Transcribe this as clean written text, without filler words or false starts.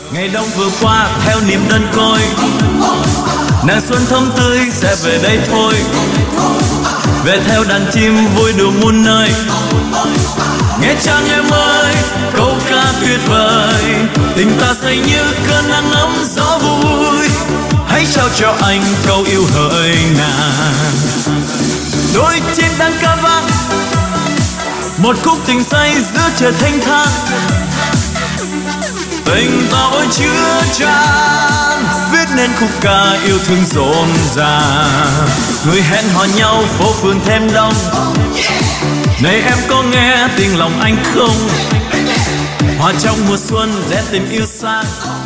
Ngày đông vừa qua theo niềm đơn côi, nàng xuân thơm tươi sẽ về đây thôi. Về theo đàn chim vui đùa muôn nơi. Nghe chàng em ơi, câu ca tuyệt vời, tình ta say như cơn nắng ấm gió vui. Hãy trao cho anh câu yêu hỡi nàng. Đôi chim đang ca vang một khúc tình say giữa trời thanh thang. Tình ta ôi chứa chan, viết nên khúc ca yêu thương rộn ràng. Người hẹn hò nhau phố phường thêm đông. Này em có nghe tiếng lòng anh không? Hòa trong mùa xuân để tình yêu sang.